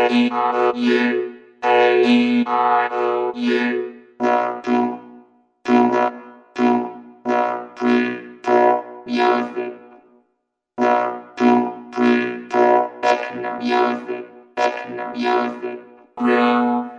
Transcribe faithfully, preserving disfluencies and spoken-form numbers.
E I O U, A E I O U. One, two, two, one, two, one, three, four, music. One, two, three, four, techno music, techno music, groove.